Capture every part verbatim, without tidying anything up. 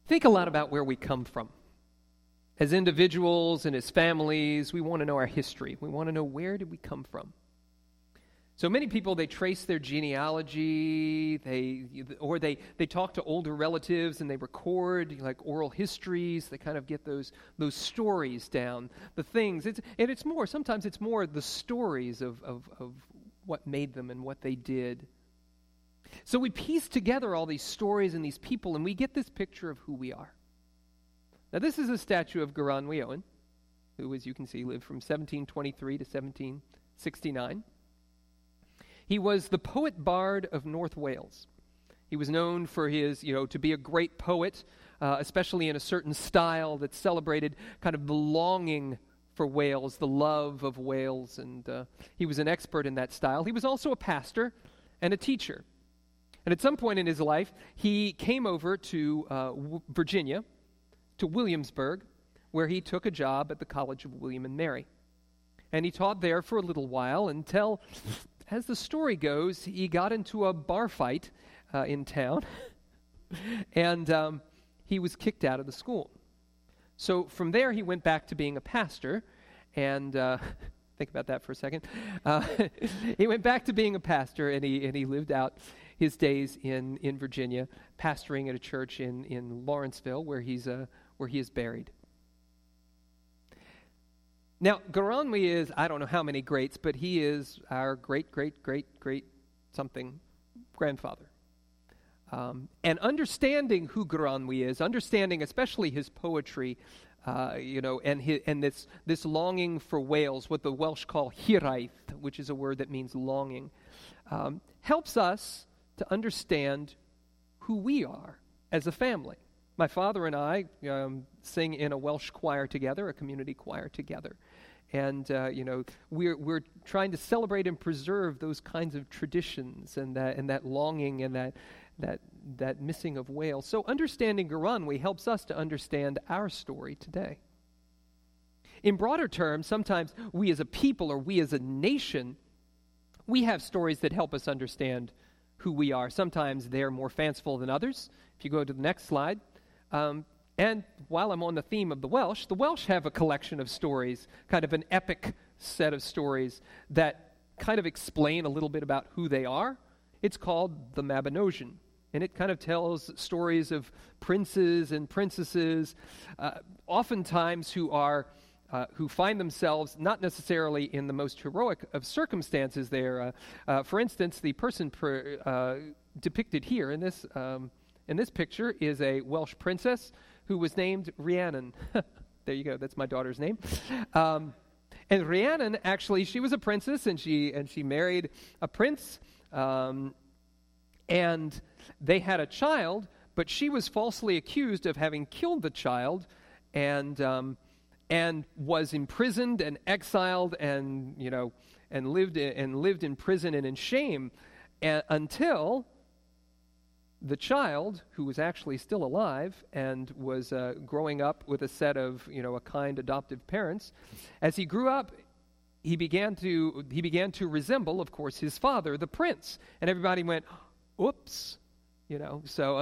think a lot about where we come from. As individuals and as families, we want to know our history. We want to know, where did we come from? So many people, they trace their genealogy, they or they, they talk to older relatives and they record like oral histories. They kind of get those those stories down, the things. It's, and it's more, sometimes it's more the stories of, of, of what made them and what they did. So we piece together all these stories and these people, and we get this picture of who we are. Now, this is a statue of Geraint Owen, who, as you can see, lived from seventeen twenty-three to seventeen sixty-nine. He was the poet bard of North Wales. He was known for his, you know, to be a great poet, uh, especially in a certain style that celebrated kind of the longing for Wales, the love of Wales, and uh, he was an expert in that style. He was also a pastor and a teacher. And at some point in his life, he came over to uh, w- Virginia, to Williamsburg, where he took a job at the College of William and Mary. And he taught there for a little while until, as the story goes, he got into a bar fight uh, in town, and um, he was kicked out of the school. So from there, he went back to being a pastor, and uh, think about that for a second. Uh, he went back to being a pastor, and he and he lived out his days in, in Virginia, pastoring at a church in, in Lawrenceville, where he's uh, where he is buried. Now, Geraint is, I don't know how many greats, but he is our great, great, great, great something grandfather. Um, and understanding who Geraint is, understanding especially his poetry, uh, you know, and his, and this this longing for Wales, what the Welsh call hiraeth, which is a word that means longing, um, helps us to understand who we are as a family. My father and I um, sing in a Welsh choir together, a community choir together. And, uh, you know, we're we're trying to celebrate and preserve those kinds of traditions and that and that longing and that that that missing of Wales. So understanding Geraint helps us to understand our story today. In broader terms, sometimes we as a people or we as a nation, we have stories that help us understand who we are. Sometimes they're more fanciful than others. If you go to the next slide. Um, and while I'm on the theme of the Welsh, the Welsh have a collection of stories, kind of an epic set of stories that kind of explain a little bit about who they are. It's called the Mabinogion, and it kind of tells stories of princes and princesses, uh, oftentimes who are uh, who find themselves not necessarily in the most heroic of circumstances there. Uh, uh, for instance, the person per, uh, depicted here in this um, in this picture is a Welsh princess who was named Rhiannon. There you go. That's my daughter's name. Um, and Rhiannon, actually, she was a princess, and she and she married a prince, um, and they had a child, but she was falsely accused of having killed the child, and um, and was imprisoned and exiled, and you know, and lived in, and lived in prison and in shame, a- until the child, who was actually still alive and was uh, growing up with a set of, you know, a kind adoptive parents, as he grew up, he began to he began to resemble, of course, his father, the prince, and everybody went, "Oops," you know. So,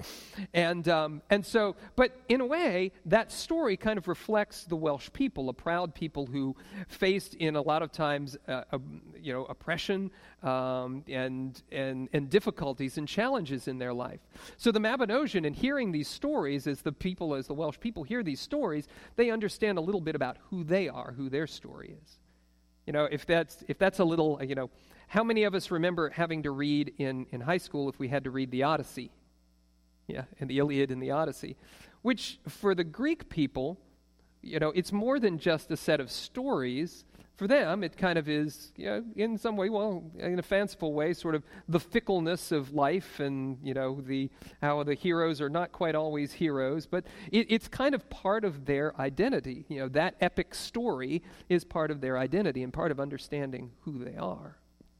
and um, and so, but in a way, that story kind of reflects the Welsh people, a proud people who faced, in a lot of times, uh, uh, you know, oppression um, and and and difficulties and challenges in their life. So the Mabinogion, and hearing these stories, as the people, as the Welsh people hear these stories, they understand a little bit about who they are, who their story is. You know, if that's if that's a little, you know. How many of us remember having to read in, in high school if we had to read the Odyssey? Yeah, and the Iliad and the Odyssey. Which, for the Greek people, you know, it's more than just a set of stories. For them, it kind of is, you know, in some way, well, in a fanciful way, sort of the fickleness of life and, you know, the how the heroes are not quite always heroes. But it, it's kind of part of their identity. You know, that epic story is part of their identity and part of understanding who they are.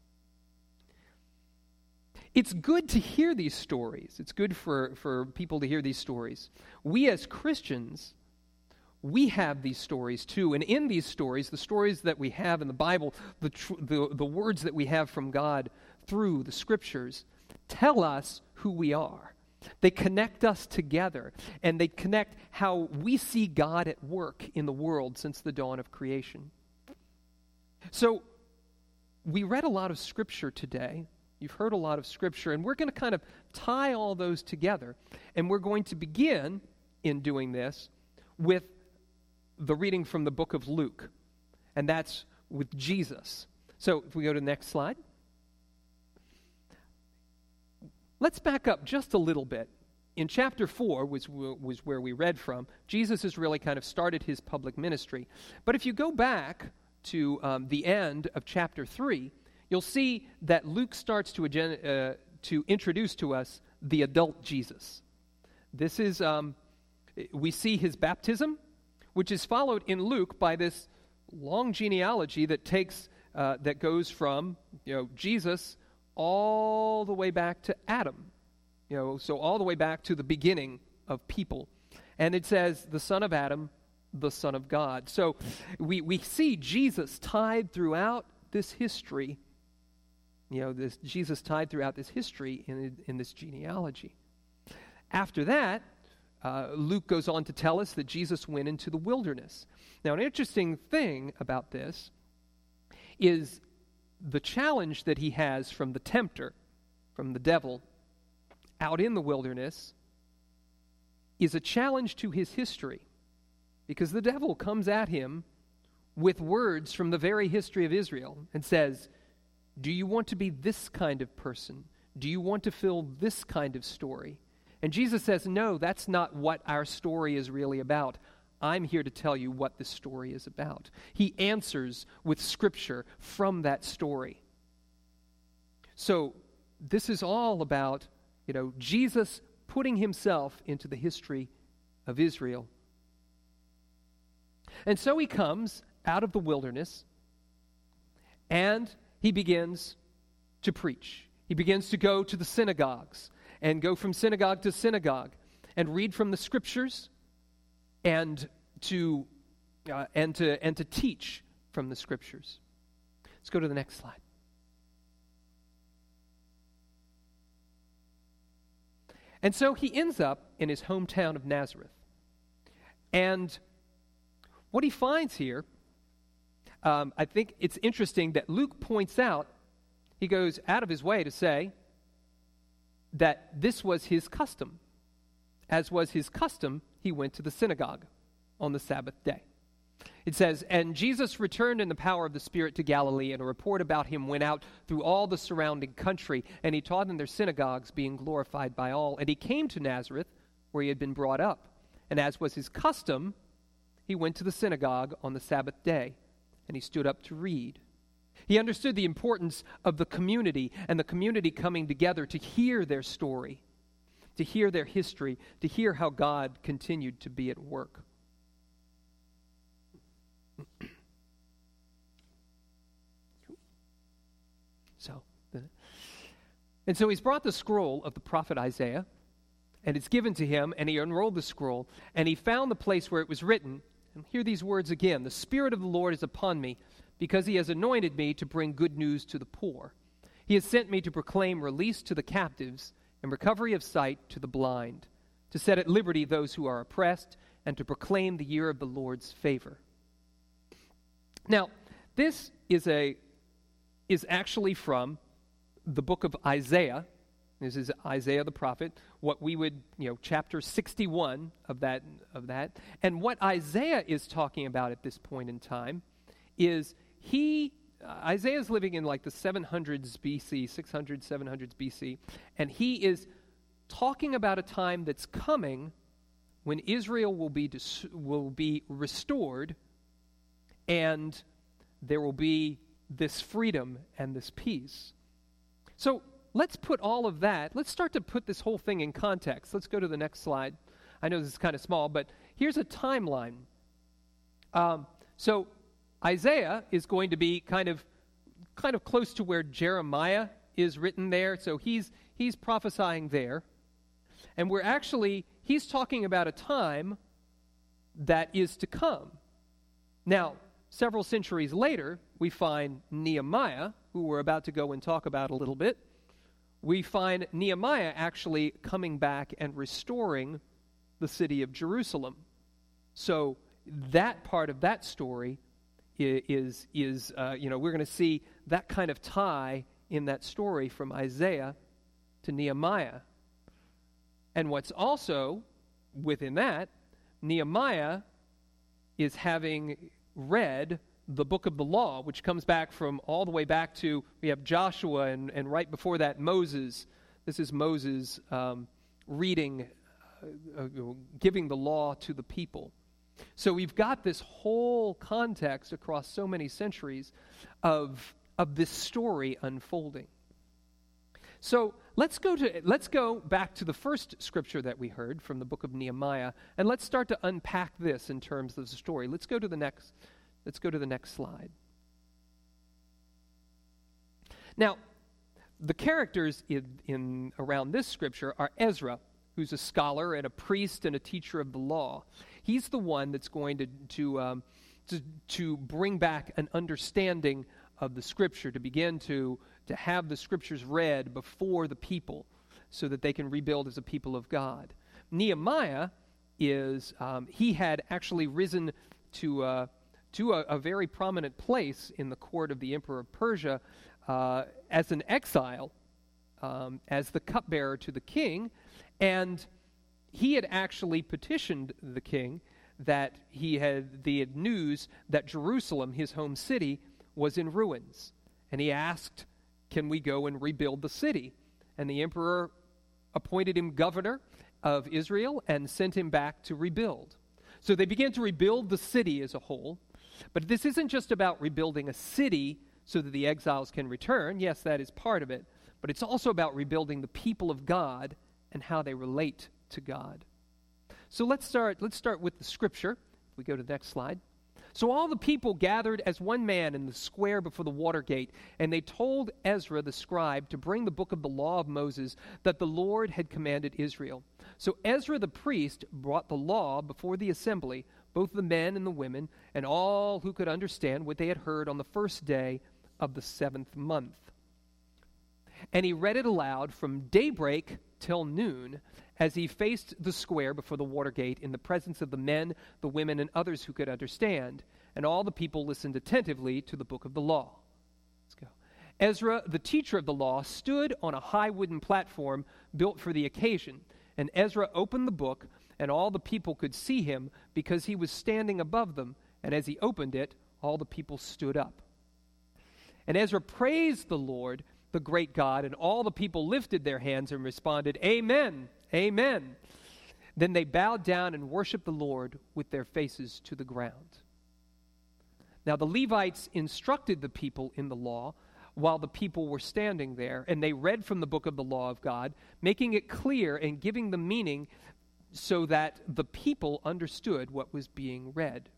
It's good to hear these stories. It's good for, for people to hear these stories. We as Christians, we have these stories too. And in these stories, the stories that we have in the Bible, the, tr- the, the words that we have from God through the Scriptures, tell us who we are. They connect us together, and they connect how we see God at work in the world since the dawn of creation. So, we read a lot of Scripture today. You've heard a lot of Scripture, and we're going to kind of tie all those together. And we're going to begin, in doing this, with the reading from the book of Luke. And that's with Jesus. So, if we go to the next slide. Let's back up just a little bit. In chapter four, was, was where we read from, Jesus has really kind of started his public ministry. But if you go back to um, the end of chapter three, you'll see that Luke starts to, uh, to introduce to us the adult Jesus. This is, um, we see his baptism, which is followed in Luke by this long genealogy that takes, uh, that goes from, you know, Jesus all the way back to Adam. You know, so all the way back to the beginning of people. And it says, the son of Adam, the Son of God. So we, we see Jesus tied throughout this history, you know, this Jesus tied throughout this history in, in this genealogy. After that, uh, Luke goes on to tell us that Jesus went into the wilderness. Now, an interesting thing about this is the challenge that he has from the tempter, from the devil, out in the wilderness, is a challenge to his history. Because the devil comes at him with words from the very history of Israel and says, do you want to be this kind of person? Do you want to fill this kind of story? And Jesus says, no, that's not what our story is really about. I'm here to tell you what this story is about. He answers with Scripture from that story. So this is all about, you know, Jesus putting himself into the history of Israel. And so he comes out of the wilderness, and he begins to preach. He begins to go to the synagogues, and go from synagogue to synagogue, and read from the Scriptures, and to uh, and to and to teach from the Scriptures. Let's go to the next slide. And so he ends up in his hometown of Nazareth. And what he finds here, um, I think it's interesting that Luke points out, he goes out of his way to say that this was his custom. As was his custom, he went to the synagogue on the Sabbath day. It says, and Jesus returned in the power of the Spirit to Galilee, and a report about him went out through all the surrounding country, and he taught in their synagogues, being glorified by all. And he came to Nazareth, where he had been brought up. And as was his custom, he went to the synagogue on the Sabbath day, and he stood up to read. He understood the importance of the community, and the community coming together to hear their story, to hear their history, to hear how God continued to be at work. So, and so he's brought the scroll of the prophet Isaiah, and it's given to him, and he unrolled the scroll, and he found the place where it was written, and hear these words again, the Spirit of the Lord is upon me, because he has anointed me to bring good news to the poor. He has sent me to proclaim release to the captives and recovery of sight to the blind, to set at liberty those who are oppressed, and to proclaim the year of the Lord's favor. Now, this is a is actually from the book of Isaiah. This is Isaiah the prophet, what we would, you know, chapter sixty-one of that of that. And what Isaiah is talking about at this point in time is he uh, Isaiah is living in like the seven hundreds B C, six hundreds, seven hundreds B C, and he is talking about a time that's coming when Israel will be dis- will be restored, and there will be this freedom and this peace. So let's put all of that, let's start to put this whole thing in context. Let's go to the next slide. I know this is kind of small, but here's a timeline. Um, so Isaiah is going to be kind of kind of close to where Jeremiah is written there. So he's he's prophesying there. And we're actually, he's talking about a time that is to come. Now, several centuries later, we find Nehemiah, who we're about to go and talk about a little bit, we find Nehemiah actually coming back and restoring the city of Jerusalem. So that part of that story is, is uh, you know, we're going to see that kind of tie in that story from Isaiah to Nehemiah. And what's also within that, Nehemiah is having read the book of the law, which comes back from all the way back to, we have Joshua, and, and right before that, Moses. This is Moses um, reading, uh, uh, giving the law to the people. So we've got this whole context across so many centuries of, of this story unfolding. So let's go to let's go back to the first scripture that we heard from the book of Nehemiah, and let's start to unpack this in terms of the story. Let's go to the next let's go to the next slide. Now, the characters in, in around this scripture are Ezra, who's a scholar and a priest and a teacher of the law. He's the one that's going to to um, to, to bring back an understanding of the scripture, to begin to to have the scriptures read before the people so that they can rebuild as a people of God. Nehemiah is, um, he had actually risen to, uh, to a, a very prominent place in the court of the emperor of Persia uh, as an exile, um, as the cupbearer to the king, and he had actually petitioned the king that he had the news that Jerusalem, his home city, was in ruins. And he asked, can we go and rebuild the city? And the emperor appointed him governor of Israel and sent him back to rebuild. So they began to rebuild the city as a whole. But this isn't just about rebuilding a city so that the exiles can return. Yes, that is part of it. But it's also about rebuilding the people of God and how they relate to God. So let's start, let's start with the scripture. If we go to the next slide. So all the people gathered as one man in the square before the water gate, and they told Ezra the scribe to bring the book of the law of Moses that the Lord had commanded Israel. So Ezra the priest brought the law before the assembly, both the men and the women, and all who could understand what they had heard on the first day of the seventh month. And he read it aloud from daybreak till noon, as he faced the square before the water gate in the presence of the men, the women, and others who could understand. And all the people listened attentively to the book of the law. Let's go. Ezra, the teacher of the law, stood on a high wooden platform built for the occasion. And Ezra opened the book, and all the people could see him because he was standing above them. And as he opened it, all the people stood up. And Ezra praised the Lord, the great God, and all the people lifted their hands and responded, Amen, Amen. Then they bowed down and worshiped the Lord with their faces to the ground. Now the Levites instructed the people in the law while the people were standing there, and they read from the book of the law of God, making it clear and giving the meaning so that the people understood what was being read.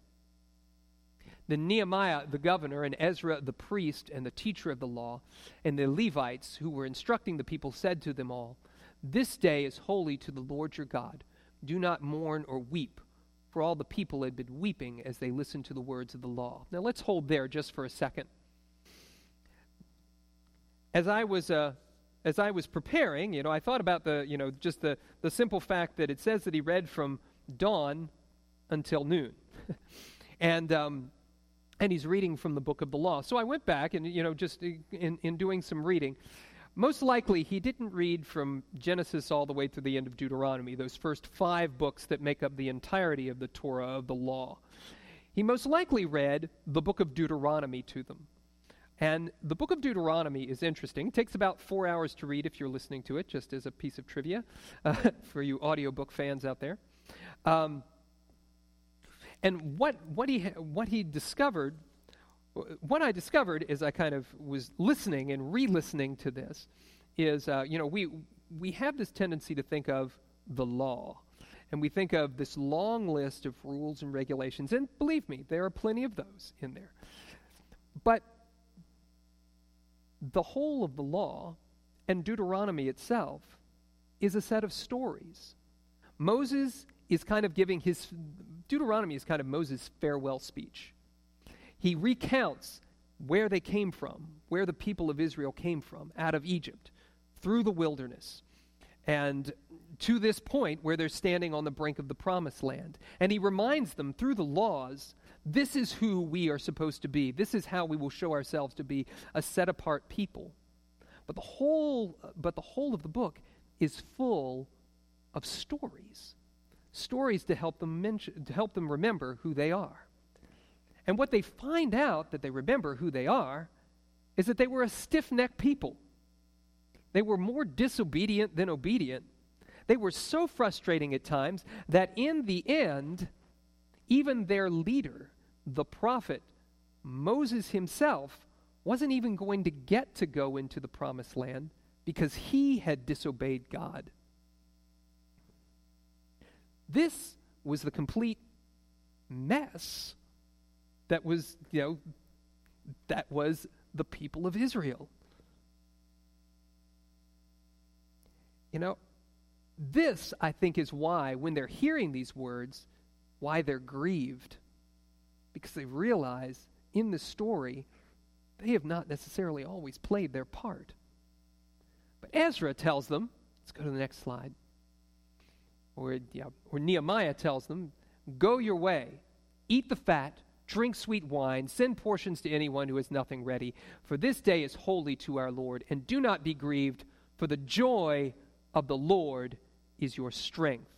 Then Nehemiah the governor and Ezra the priest and the teacher of the law and the Levites who were instructing the people said to them all, This day is holy to the Lord your God. Do not mourn or weep, for all the people had been weeping as they listened to the words of the law. Now let's hold there just for a second. As I was uh, as I was preparing, you know, I thought about the, you know, just the, the simple fact that it says that he read from dawn until noon. and um And he's reading from the book of the law. So I went back and, you know, just in, in doing some reading, most likely he didn't read from Genesis all the way to the end of Deuteronomy, those first five books that make up the entirety of the Torah, of the law. He most likely read the book of Deuteronomy to them. And the book of Deuteronomy is interesting. It takes about four hours to read if you're listening to it, just as a piece of trivia uh, for you audiobook fans out there. Um And what what he what he discovered, what I discovered as I kind of was listening and re-listening to this, is uh, you know we we have this tendency to think of the law, and we think of this long list of rules and regulations, and believe me, there are plenty of those in there. But the whole of the law and Deuteronomy itself is a set of stories. Moses is kind of giving his, Deuteronomy is kind of Moses' farewell speech. He recounts where they came from, where the people of Israel came from, out of Egypt, through the wilderness and to this point where they're standing on the brink of the promised land. And he reminds them through the laws, this is who we are supposed to be. This is how we will show ourselves to be a set-apart people. But the whole, but the whole of the book is full of stories. Stories to help them mention, to help them remember who they are. And what they find out that they remember who they are is that they were a stiff-necked people. They were more disobedient than obedient. They were so frustrating at times that in the end, even their leader, the prophet, Moses himself, wasn't even going to get to go into the promised land because he had disobeyed God. This was the complete mess that was, you know, that was the people of Israel. You know, this, I think, is why, when they're hearing these words, why they're grieved. Because they realize in the story, they have not necessarily always played their part. But Ezra tells them, let's go to the next slide, or, yeah, or Nehemiah tells them, go your way, eat the fat, drink sweet wine, send portions to anyone who has nothing ready, for this day is holy to our Lord, and do not be grieved, for the joy of the Lord is your strength.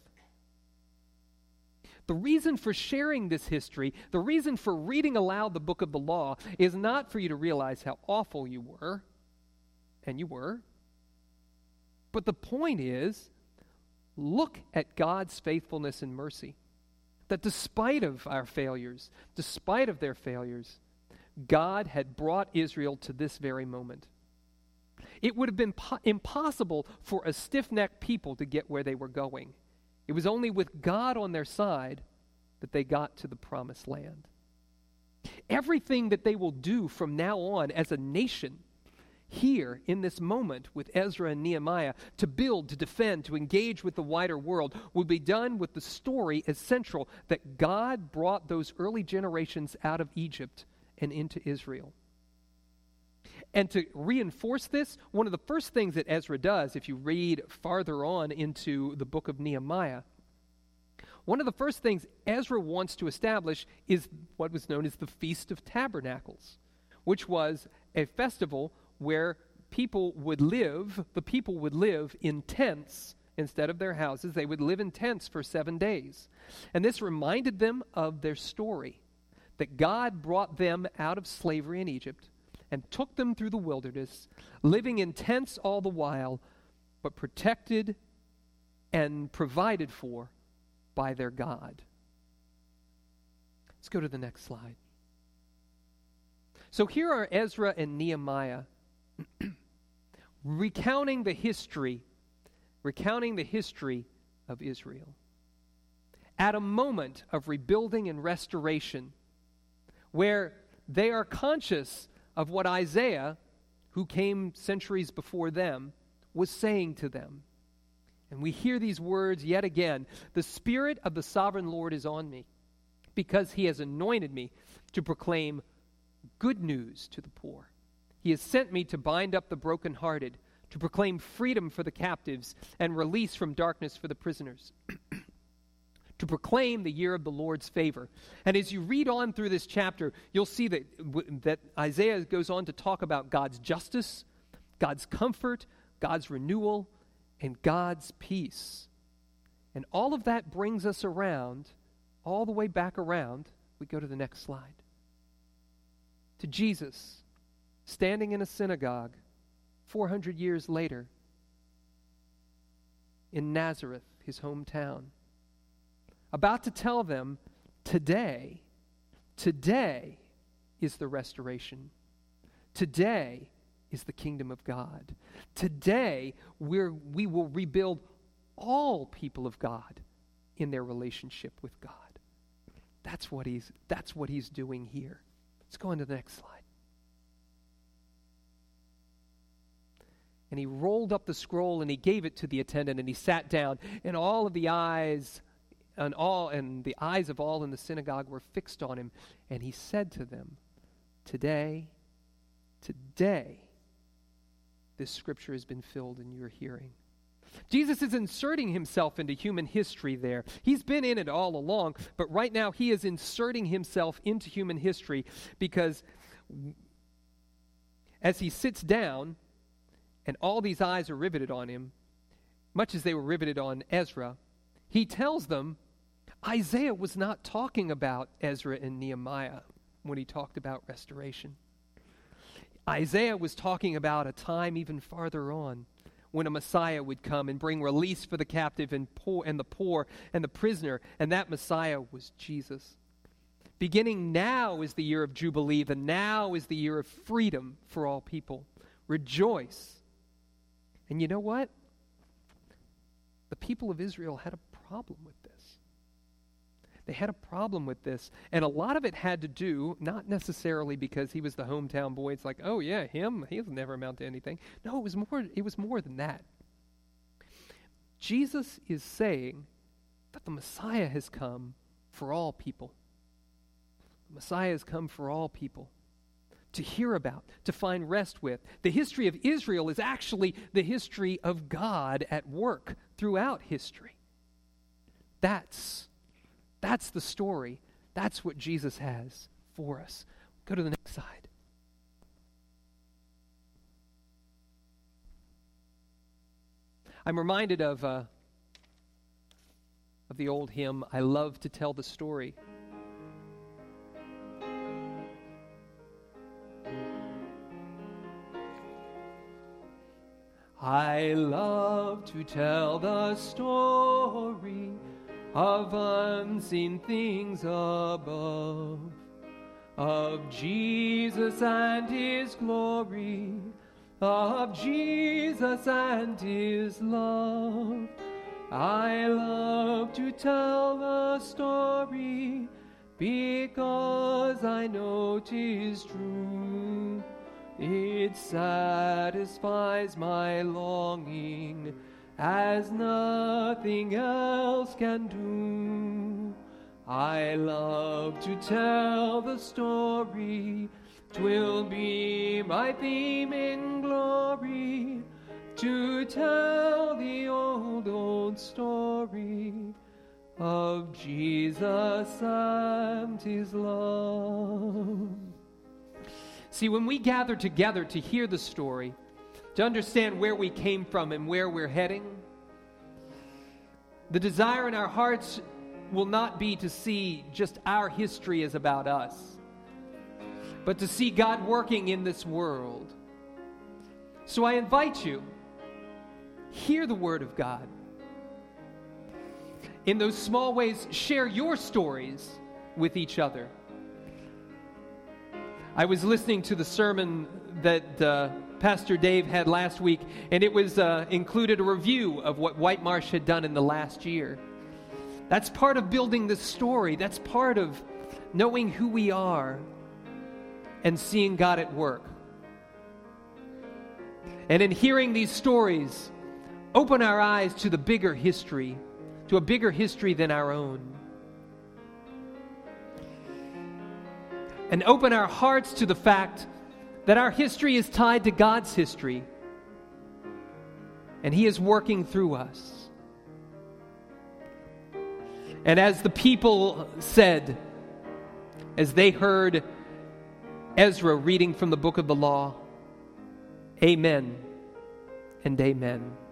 The reason for sharing this history, the reason for reading aloud the book of the law, is not for you to realize how awful you were, and you were, but the point is, look at God's faithfulness and mercy. That despite of our failures, despite of their failures, God had brought Israel to this very moment. It would have been po- impossible for a stiff-necked people to get where they were going. It was only with God on their side that they got to the promised land. Everything that they will do from now on as a nation here in this moment with Ezra and Nehemiah to build, to defend, to engage with the wider world will be done with the story as central that God brought those early generations out of Egypt and into Israel. And to reinforce this, one of the first things that Ezra does, if you read farther on into the book of Nehemiah, one of the first things Ezra wants to establish is what was known as the Feast of Tabernacles, which was a festival where people would live, the people would live in tents instead of their houses. They would live in tents for seven days. And this reminded them of their story, that God brought them out of slavery in Egypt and took them through the wilderness, living in tents all the while, but protected and provided for by their God. Let's go to the next slide. So here are Ezra and Nehemiah recounting the history, recounting the history of Israel. At a moment of rebuilding and restoration, where they are conscious of what Isaiah, who came centuries before them, was saying to them. And we hear these words yet again. The Spirit of the Sovereign Lord is on me, because he has anointed me to proclaim good news to the poor. He has sent me to bind up the brokenhearted, to proclaim freedom for the captives and release from darkness for the prisoners, to proclaim the year of the Lord's favor. And as you read on through this chapter, you'll see that, that Isaiah goes on to talk about God's justice, God's comfort, God's renewal, and God's peace. And all of that brings us around, all the way back around, we go to the next slide, to Jesus standing in a synagogue four hundred years later in Nazareth, his hometown, about to tell them, today, today is the restoration. Today is the kingdom of God. Today, we're, we will rebuild all people of God in their relationship with God. That's what he's, that's what he's doing here. Let's go on to the next slide. And he rolled up the scroll and he gave it to the attendant and he sat down, and all of the eyes and all and the eyes of all in the synagogue were fixed on him, and he said to them, Today, today, this scripture has been filled in your hearing. Jesus is inserting himself into human history there. He's been in it all along, but right now he is inserting himself into human history because as he sits down and all these eyes are riveted on him, much as they were riveted on Ezra, he tells them Isaiah was not talking about Ezra and Nehemiah when he talked about restoration. Isaiah was talking about a time even farther on when a Messiah would come and bring release for the captive and poor and the poor and the prisoner, and that Messiah was Jesus. Beginning now is the year of Jubilee, the now is the year of freedom for all people. Rejoice. And you know what? The people of Israel had a problem with this. They had a problem with this, and a lot of it had to do, not necessarily because he was the hometown boy. It's like, oh yeah, him, he'll never amount to anything. No, it was more, it was more than that. Jesus is saying that the Messiah has come for all people. The Messiah has come for all people to hear about, to find rest with. The history of Israel is actually the history of God at work throughout history. That's That's the story. That's what Jesus has for us. Go to the next slide. I'm reminded of uh, of the old hymn, I love to tell the story. I love to tell the story of unseen things above, of Jesus and his glory, of Jesus and his love. I love to tell the story because I know 'tis true. It satisfies my longing as nothing else can do. I love to tell the story, 'twill be my theme in glory, to tell the old, old story of Jesus and his love. See, when we gather together to hear the story, to understand where we came from and where we're heading, the desire in our hearts will not be to see just our history as about us, but to see God working in this world. So I invite you, hear the word of God. In those small ways, share your stories with each other. I was listening to the sermon that uh, Pastor Dave had last week, and it was uh, included a review of what White Marsh had done in the last year. That's part of building this story. That's part of knowing who we are and seeing God at work. And in hearing these stories, open our eyes to the bigger history, to a bigger history than our own. And open our hearts to the fact that our history is tied to God's history, and He is working through us. And as the people said, as they heard Ezra reading from the book of the law, amen and amen.